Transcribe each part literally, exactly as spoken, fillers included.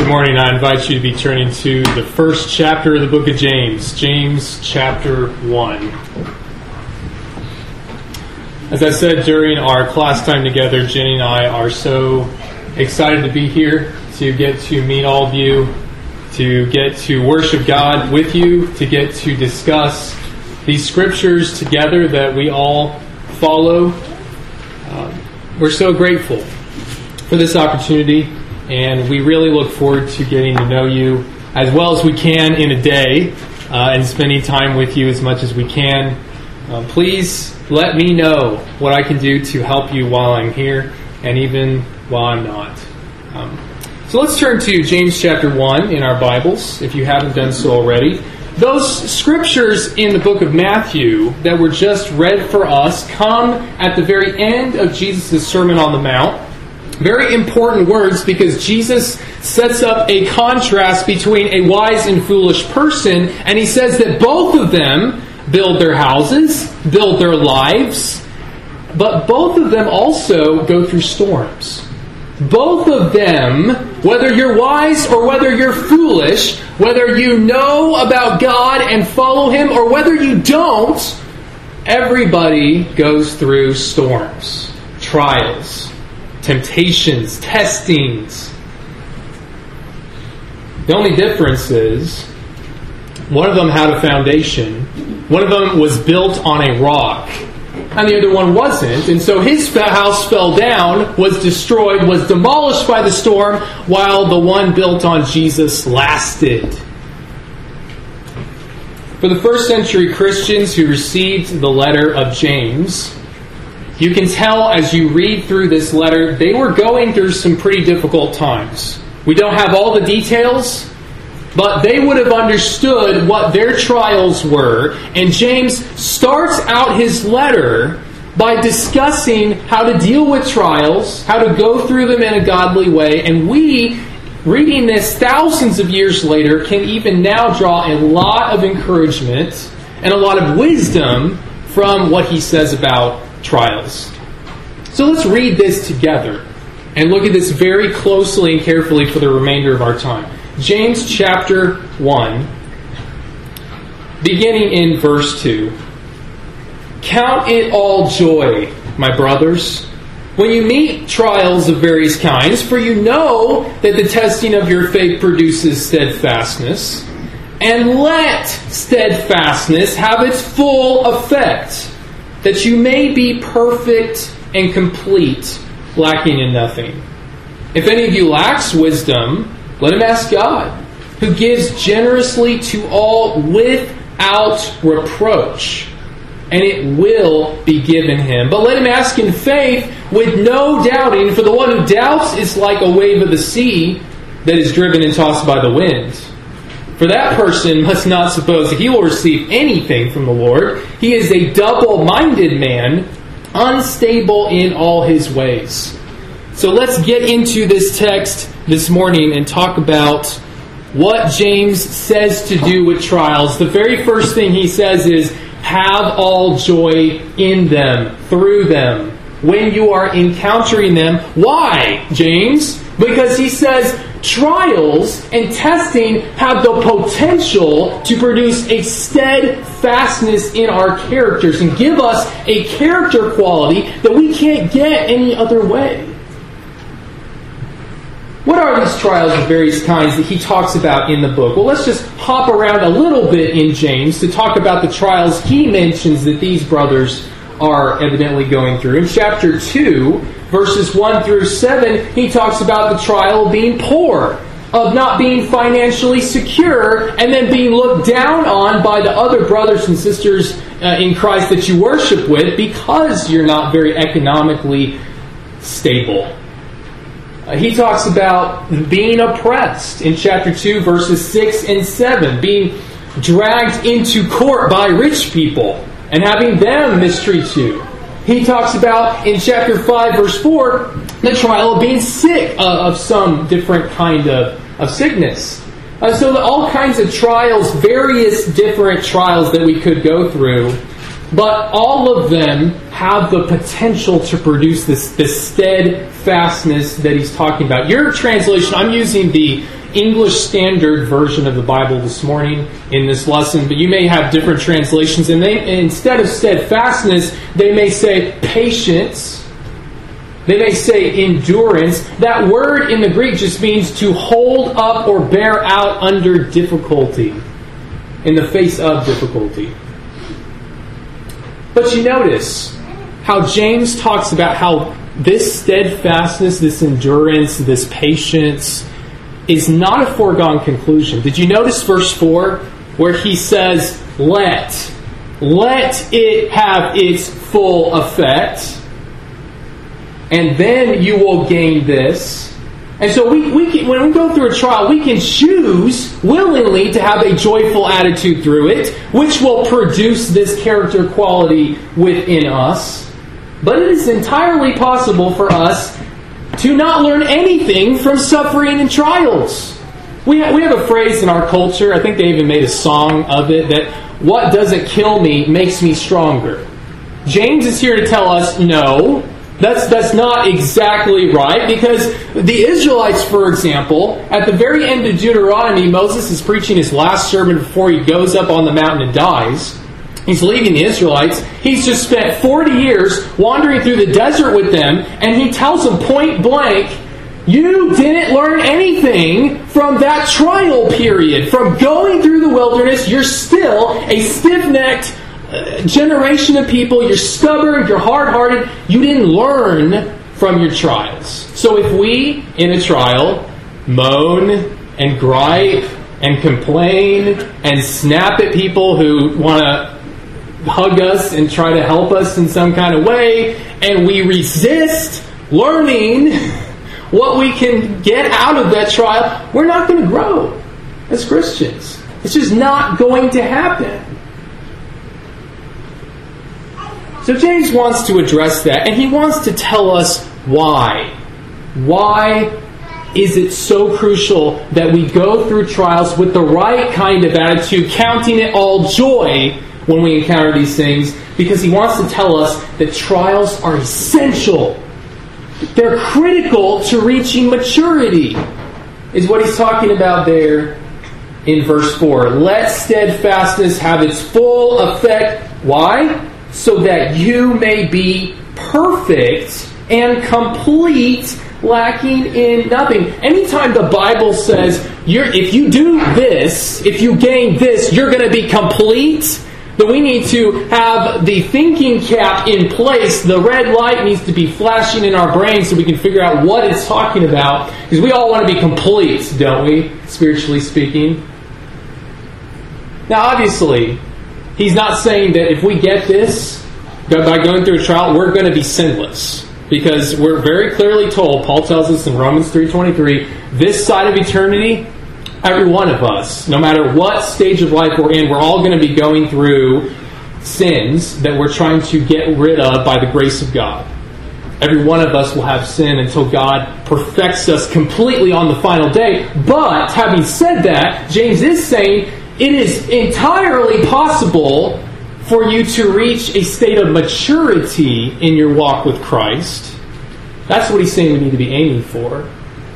Good morning. I invite you to be turning to the first chapter of the book of James, James chapter one. As I said during our class time together, Jenny and I are so excited to be here, to get to meet all of you, to get to worship God with you, to get to discuss these scriptures together that we all follow. Um, we're so grateful for this opportunity, and we really look forward to getting to know you as well as we can in a day uh, and spending time with you as much as we can. Uh, please let me know what I can do to help you while I'm here and even while I'm not. Um, so let's turn to James chapter one in our Bibles, if you haven't done so already. Those scriptures in the book of Matthew that were just read for us come at the very end of Jesus' Sermon on the Mount. Very important words, because Jesus sets up a contrast between a wise and foolish person, and he says that both of them build their houses, build their lives, but both of them also go through storms. Both of them, whether you're wise or whether you're foolish, whether you know about God and follow Him or whether you don't, everybody goes through storms, trials, temptations, testings. The only difference is one of them had a foundation, one of them was built on a rock, and the other one wasn't. And so his house fell down, was destroyed, was demolished by the storm, while the one built on Jesus lasted. For the first century Christians who received the letter of James, you can tell as you read through this letter, they were going through some pretty difficult times. We don't have all the details, but they would have understood what their trials were. And James starts out his letter by discussing how to deal with trials, how to go through them in a godly way. And we, reading this thousands of years later, can even now draw a lot of encouragement and a lot of wisdom from what he says about trials. So let's read this together and look at this very closely and carefully for the remainder of our time. James chapter one, beginning in verse two. Count it all joy, my brothers, when you meet trials of various kinds, for you know that the testing of your faith produces steadfastness. And let steadfastness have its full effect, that you may be perfect and complete, lacking in nothing. If any of you lacks wisdom, let him ask God, who gives generously to all without reproach, and it will be given him. But let him ask in faith with no doubting, for the one who doubts is like a wave of the sea that is driven and tossed by the wind. For that person must not suppose that he will receive anything from the Lord. He is a double-minded man, unstable in all his ways. So let's get into this text this morning and talk about what James says to do with trials. The very first thing he says is, have all joy in them, through them, when you are encountering them. Why, James? Because he says trials and testing have the potential to produce a steadfastness in our characters and give us a character quality that we can't get any other way. What are these trials of various kinds that he talks about in the book? Well, let's just hop around a little bit in James to talk about the trials he mentions that these brothers are evidently going through. In chapter two, verses one through seven, he talks about the trial of being poor, of not being financially secure, and then being looked down on by the other brothers and sisters uh, in Christ that you worship with because you're not very economically stable. Uh, he talks about being oppressed in chapter two, verses six and seven, being dragged into court by rich people and having them mistreat you. He talks about, in chapter five, verse four, the trial of being sick uh, of some different kind of, of sickness. Uh, so all kinds of trials, various different trials that we could go through, but all of them have the potential to produce this, this steadfastness that he's talking about. Your translation, I'm using the English Standard Version of the Bible this morning in this lesson, but you may have different translations. And they, instead of steadfastness, they may say patience. They may say endurance. That word in the Greek just means to hold up or bear out under difficulty, in the face of difficulty. But you notice how James talks about how this steadfastness, this endurance, this patience is not a foregone conclusion. Did you notice verse four where he says, let, let it have its full effect, and then you will gain this. And so we, we can, when we go through a trial, we can choose willingly to have a joyful attitude through it, which will produce this character quality within us. But it is entirely possible for us to not learn anything from suffering and trials. We have, we have a phrase in our culture, I think they even made a song of it, that what doesn't kill me makes me stronger. James is here to tell us, no, that's, that's not exactly right, because the Israelites, for example, at the very end of Deuteronomy, Moses is preaching his last sermon before he goes up on the mountain and dies. He's leaving the Israelites. He's just spent forty years wandering through the desert with them, and he tells them point blank, you didn't learn anything from that trial period. From going through the wilderness, you're still a stiff-necked uh, generation of people. You're stubborn, you're hard-hearted. You didn't learn from your trials. So if we, in a trial, moan and gripe and complain and snap at people who want to hug us and try to help us in some kind of way, and we resist learning what we can get out of that trial, we're not going to grow as Christians. It's just not going to happen. So James wants to address that, and he wants to tell us why. Why is it so crucial that we go through trials with the right kind of attitude, counting it all joy when we encounter these things? Because he wants to tell us that trials are essential. They're critical to reaching maturity, is what he's talking about there in verse four. Let steadfastness have its full effect. Why? So that you may be perfect and complete, lacking in nothing. Anytime the Bible says, you're, if you do this, if you gain this, you're going to be complete, then we need to have the thinking cap in place. The red light needs to be flashing in our brains so we can figure out what it's talking about. Because we all want to be complete, don't we? Spiritually speaking. Now, obviously, he's not saying that if we get this, by going through a trial, we're going to be sinless. Because we're very clearly told, Paul tells us in Romans three twenty-three, this side of eternity, every one of us, no matter what stage of life we're in, we're all going to be going through sins that we're trying to get rid of by the grace of God. Every one of us will have sin until God perfects us completely on the final day. But, having said that, James is saying it is entirely possible for you to reach a state of maturity in your walk with Christ. That's what he's saying we need to be aiming for.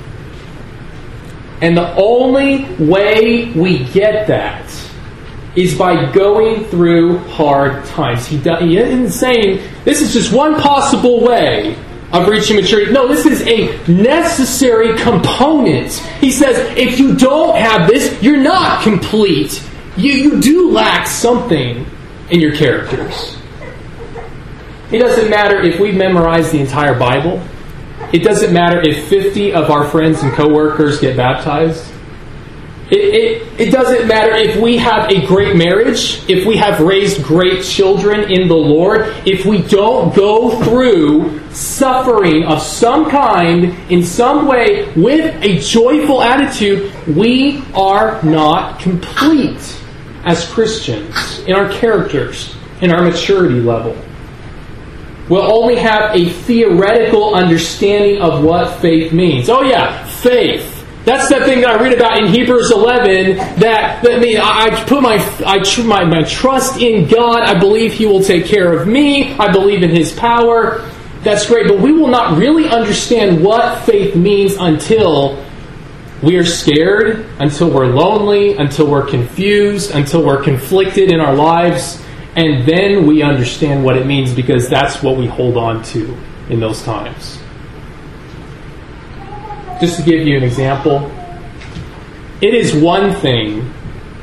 And the only way we get that is by going through hard times. He, does, he isn't saying this is just one possible way of reaching maturity. No, this is a necessary component. He says, if you don't have this, you're not complete. You, you do lack something in your characters. It doesn't matter if we memorize the entire Bible. It doesn't matter if fifty of our friends and coworkers get baptized. It, it, it doesn't matter if we have a great marriage, if we have raised great children in the Lord. If we don't go through suffering of some kind, in some way, with a joyful attitude, we are not complete as Christians in our characters, in our maturity level. We'll only have a theoretical understanding of what faith means. Oh yeah, faith. That's that thing that I read about in Hebrews eleven. That, that I mean, I put my I tr- my my trust in God. I believe He will take care of me. I believe in His power. That's great, but we will not really understand what faith means until We are scared until we're lonely, until we're confused, until we're conflicted in our lives, and then we understand what it means, because that's what we hold on to in those times. Just to give you an example, it is one thing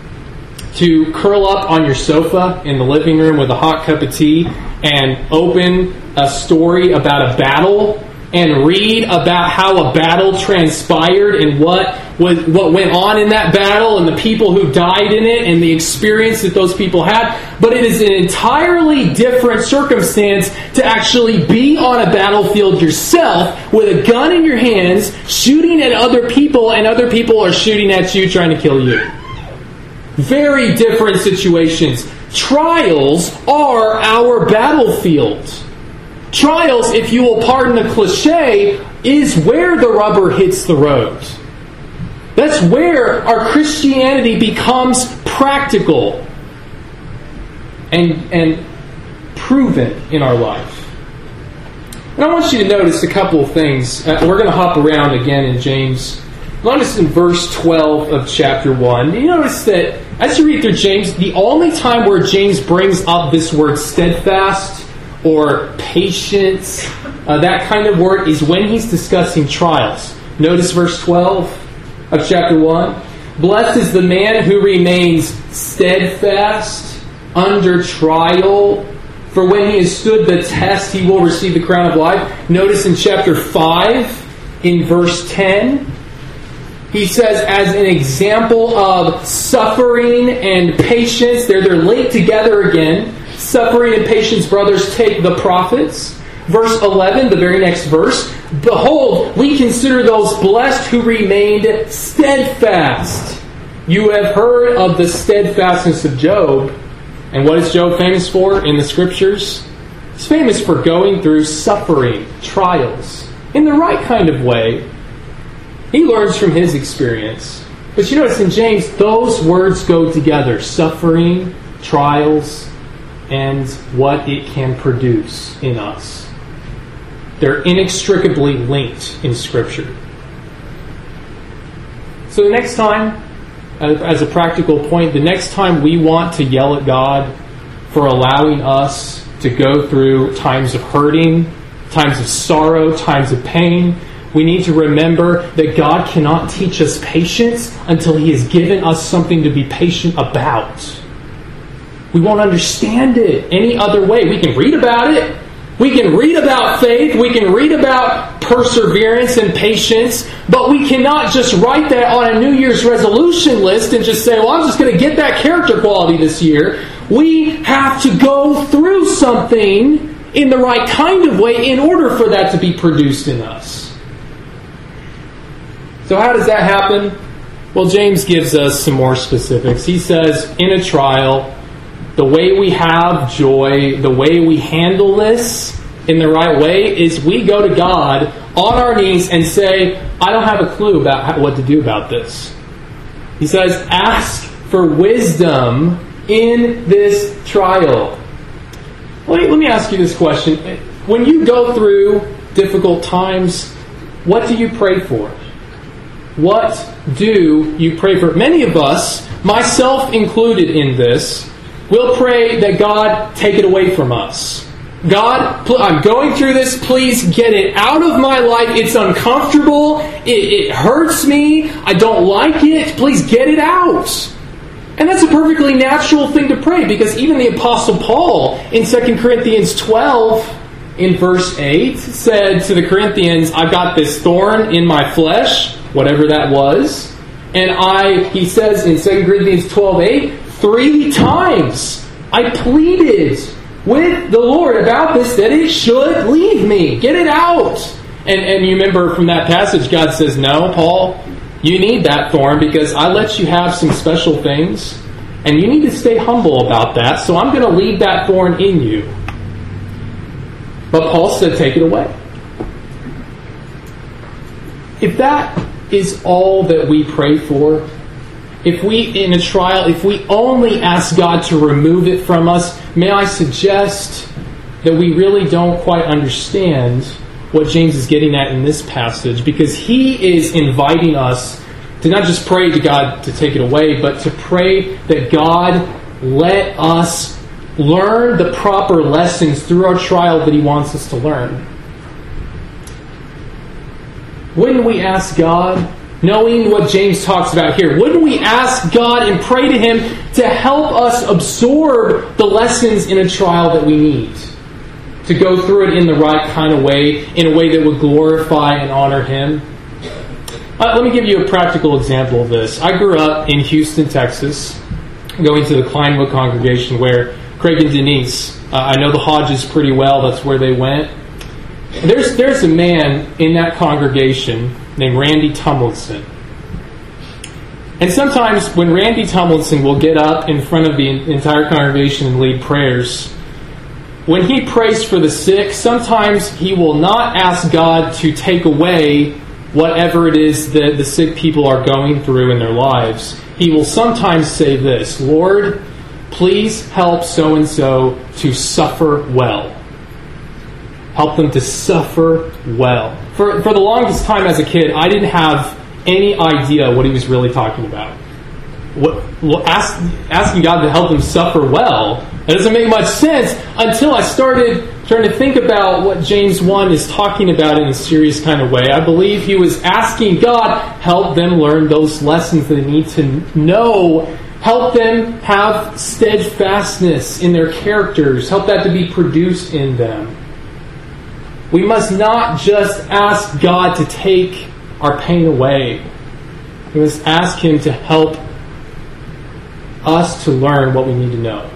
to curl up on your sofa in the living room with a hot cup of tea and open a story about a battle and read about how a battle transpired and what what, what went on in that battle and the people who died in it and the experience that those people had. But it is an entirely different circumstance to actually be on a battlefield yourself with a gun in your hands, shooting at other people, and other people are shooting at you, trying to kill you. Very different situations. Trials are our battlefield. Trials, if you will pardon the cliche, is where the rubber hits the road. That's where our Christianity becomes practical and, and proven in our life. And I want you to notice a couple of things. Uh, we're going to hop around again in James. Notice in verse twelve of chapter one, you notice that as you read through James, the only time where James brings up this word steadfast or patience, uh, that kind of word, is when he's discussing trials. Notice verse twelve of chapter one. Blessed is the man who remains steadfast under trial, for when he has stood the test, he will receive the crown of life. Notice in chapter five, in verse ten, he says, as an example of suffering and patience, they're, they're linked together again. Suffering and patience, brothers, take the prophets. Verse eleven, the very next verse. Behold, we consider those blessed who remained steadfast. You have heard of the steadfastness of Job. And what is Job famous for in the Scriptures? He's famous for going through suffering, trials, in the right kind of way. He learns from his experience. But you notice in James, those words go together. Suffering, trials, and what it can produce in us. They're inextricably linked in Scripture. So the next time, as a practical point, the next time we want to yell at God for allowing us to go through times of hurting, times of sorrow, times of pain, we need to remember that God cannot teach us patience until He has given us something to be patient about. We won't understand it any other way. We can read about it. We can read about faith. We can read about perseverance and patience. But we cannot just write that on a New Year's resolution list and just say, well, I'm just going to get that character quality this year. We have to go through something in the right kind of way in order for that to be produced in us. So how does that happen? Well, James gives us some more specifics. He says, in a trial, the way we have joy, the way we handle this in the right way is we go to God on our knees and say, I don't have a clue about how, what to do about this. He says, ask for wisdom in this trial. Let me, let me ask you this question. When you go through difficult times, what do you pray for? What do you pray for? Many of us, myself included in this, will pray that God take it away from us. God, I'm going through this. Please get it out of my life. It's uncomfortable. It, it hurts me. I don't like it. Please get it out. And that's a perfectly natural thing to pray, because even the Apostle Paul in Second Corinthians twelve, in verse eight, said to the Corinthians, I've got this thorn in my flesh, whatever that was. And I, he says in Second Corinthians twelve eight, three times I pleaded with the Lord about this, that it should leave me. Get it out. And, and you remember from that passage, God says, no, Paul, you need that thorn because I let you have some special things. And you need to stay humble about that. So I'm going to leave that thorn in you. But Paul said, take it away. If that is all that we pray for, if we, in a trial, if we only ask God to remove it from us, may I suggest that we really don't quite understand what James is getting at in this passage, because he is inviting us to not just pray to God to take it away, but to pray that God let us learn the proper lessons through our trial that He wants us to learn. Wouldn't we ask God, knowing what James talks about here, wouldn't we ask God and pray to Him to help us absorb the lessons in a trial that we need? To go through it in the right kind of way, in a way that would glorify and honor Him? Uh, let me give you a practical example of this. I grew up in Houston, Texas, going to the Kleinwood congregation where Craig and Denise, uh, I know the Hodges pretty well, that's where they went. There's there's a man in that congregation named Randy Tumlinson. And sometimes when Randy Tumlinson will get up in front of the entire congregation and lead prayers, when he prays for the sick, sometimes he will not ask God to take away whatever it is that the sick people are going through in their lives. He will sometimes say this, Lord, please help so-and-so to suffer well. Help them to suffer well. For, for the longest time as a kid, I didn't have any idea what he was really talking about. What, ask, asking God to help them suffer well, that doesn't make much sense until I started trying to think about what James one is talking about in a serious kind of way. I believe he was asking God, help them learn those lessons that they need to know. Help them have steadfastness in their characters. Help that to be produced in them. We must not just ask God to take our pain away. We must ask Him to help us to learn what we need to know.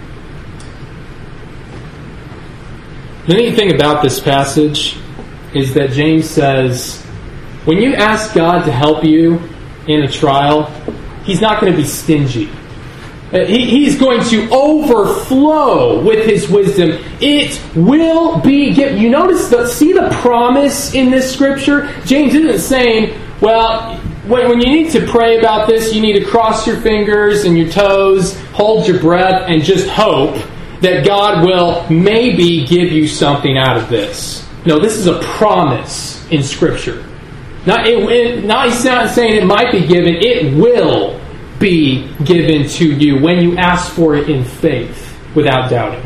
The neat thing about this passage is that James says, when you ask God to help you in a trial, He's not going to be stingy. He, he's going to overflow with His wisdom. It will be given. You notice, the, see the promise in this scripture? James isn't saying, well, when, when you need to pray about this, you need to cross your fingers and your toes, hold your breath, and just hope that God will maybe give you something out of this. No, this is a promise in Scripture. Not, it, it, not he's not saying it might be given, it will be given to you when you ask for it in faith, without doubting.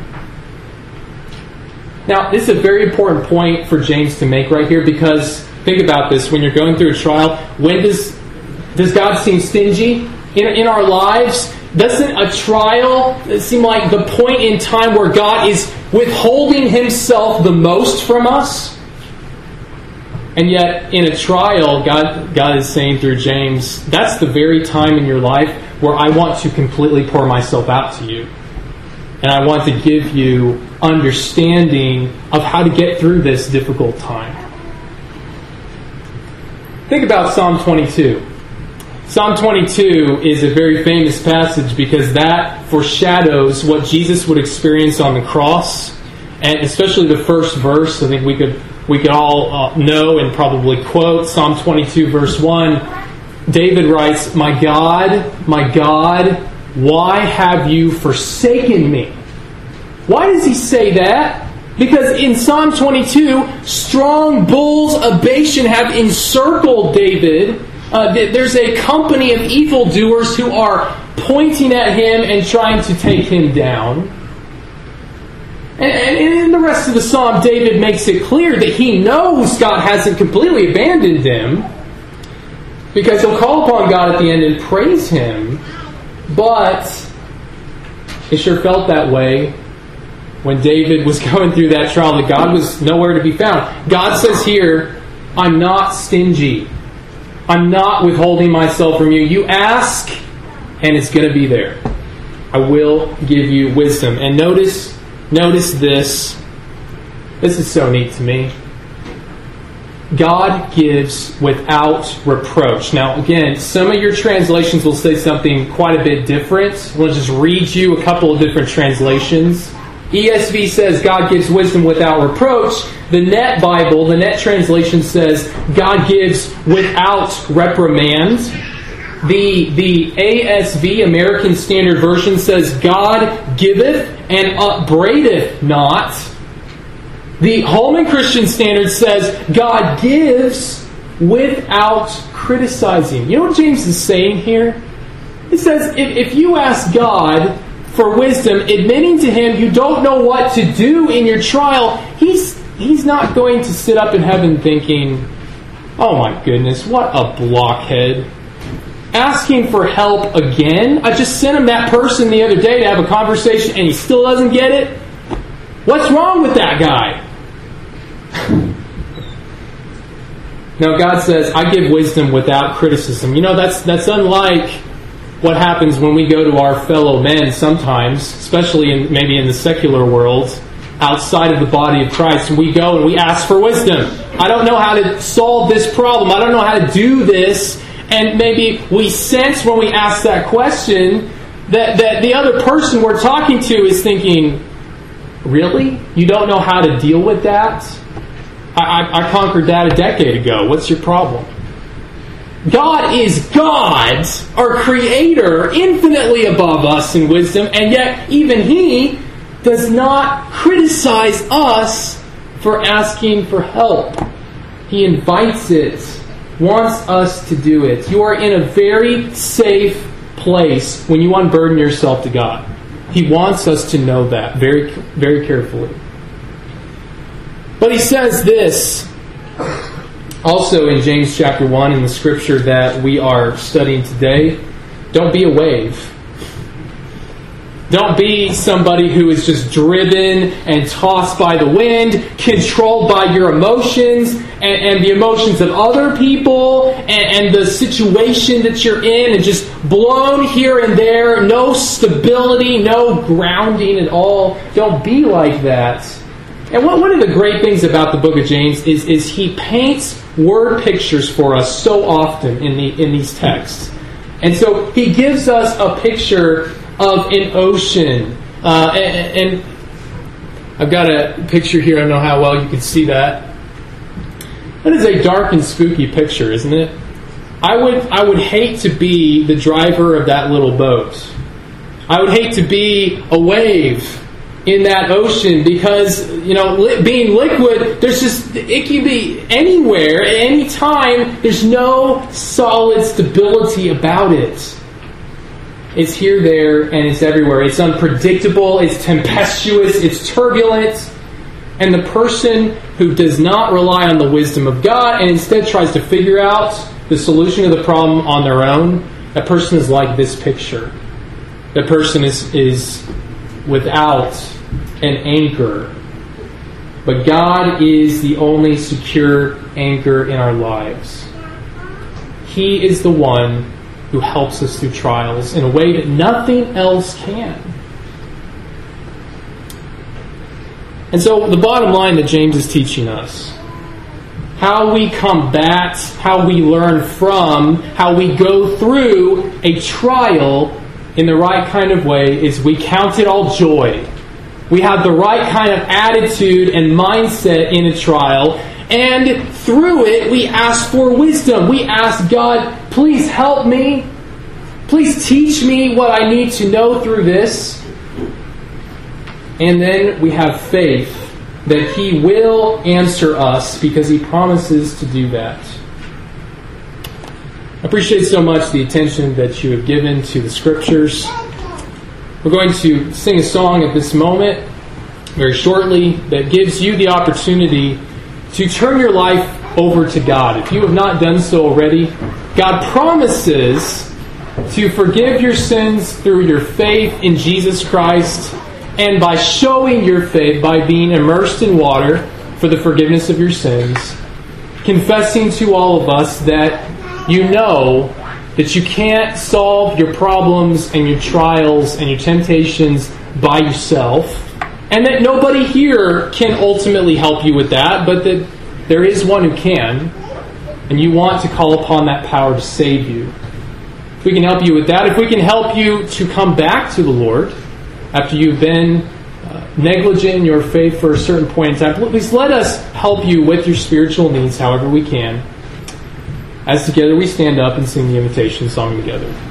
Now, this is a very important point for James to make right here, because think about this, when you're going through a trial, when does does God seem stingy in, in our lives? Doesn't a trial seem like the point in time where God is withholding Himself the most from us? And yet, in a trial, God, God is saying through James, that's the very time in your life where I want to completely pour myself out to you. And I want to give you understanding of how to get through this difficult time. Think about Psalm twenty-two. Psalm twenty-two is a very famous passage because that foreshadows what Jesus would experience on the cross. And especially the first verse, I think we could we could all uh, know and probably quote Psalm twenty-two verse one. David writes, "My God, my God, why have you forsaken me?" Why does he say that? Because in Psalm twenty-two, strong bulls of Bashan have encircled David. Uh, there's a company of evildoers who are pointing at him and trying to take him down. And, and in the rest of the psalm, David makes it clear that he knows God hasn't completely abandoned him, because he'll call upon God at the end and praise Him. But it sure felt that way when David was going through that trial, that God was nowhere to be found. God says here, I'm not stingy. I'm not withholding myself from you. You ask, and it's going to be there. I will give you wisdom. And notice, notice this. This is so neat to me. God gives without reproach. Now, again, some of your translations will say something quite a bit different. We'll just read you a couple of different translations. E S V says God gives wisdom without reproach. The Net Bible, the Net translation says God gives without reprimand. The, the A S V, American Standard Version, says God giveth and upbraideth not. The Holman Christian Standard says God gives without criticizing. You know what James is saying here? He says, if, if you ask God for wisdom, admitting to Him you don't know what to do in your trial, He's He's not going to sit up in heaven thinking, oh my goodness, what a blockhead. Asking for help again? I just sent him that person the other day to have a conversation and he still doesn't get it? What's wrong with that guy? Now God says, I give wisdom without criticism. You know, that's that's unlike what happens when we go to our fellow men sometimes, especially in, maybe in the secular world, outside of the body of Christ, and we go and we ask for wisdom. I don't know how to solve this problem. I don't know how to do this. And maybe we sense when we ask that question that, that the other person we're talking to is thinking, really? You don't know how to deal with that? I, I, I conquered that a decade ago. What's your problem? God is God, our Creator, infinitely above us in wisdom, and yet even He does not criticize us for asking for help. He invites it, wants us to do it. You are in a very safe place when you unburden yourself to God. He wants us to know that very, very carefully. But He says this also in James chapter one in the scripture that we are studying today. Don't be a wave. Don't be somebody who is just driven and tossed by the wind, controlled by your emotions and, and the emotions of other people and, and the situation that you're in, and just blown here and there, no stability, no grounding at all. Don't be like that. And what, one of the great things about the book of James is, is he paints word pictures for us so often in the in these texts. And so he gives us a picture of an ocean. Uh, and, and I've got a picture here. I don't know how well you can see that. That is a dark and spooky picture, isn't it? I would I would hate to be the driver of that little boat. I would hate to be a wave in that ocean because, you know, li- being liquid, there's just, it can be anywhere, at any time. There's no solid stability about it. It's here, there, and it's everywhere. It's unpredictable, it's tempestuous, it's turbulent. And the person who does not rely on the wisdom of God and instead tries to figure out the solution to the problem on their own, that person is like this picture. That person is, is without an anchor. But God is the only secure anchor in our lives. He is the one who helps us through trials in a way that nothing else can. And so the bottom line that James is teaching us, how we combat, how we learn from, how we go through a trial in the right kind of way, is we count it all joy. We have the right kind of attitude and mindset in a trial, and through it we ask for wisdom. We ask God, please help me. Please teach me what I need to know through this. And then we have faith that He will answer us because He promises to do that. I appreciate so much the attention that you have given to the Scriptures. We're going to sing a song at this moment, very shortly, that gives you the opportunity to turn your life over to God. If you have not done so already, God promises to forgive your sins through your faith in Jesus Christ, and by showing your faith by being immersed in water for the forgiveness of your sins, confessing to all of us that you know that you can't solve your problems and your trials and your temptations by yourself, and that nobody here can ultimately help you with that, but that there is one who can, and you want to call upon that power to save you. If we can help you with that, if we can help you to come back to the Lord after you've been uh, negligent in your faith for a certain point in time, please let us help you with your spiritual needs however we can. As together we stand up and sing the invitation song together.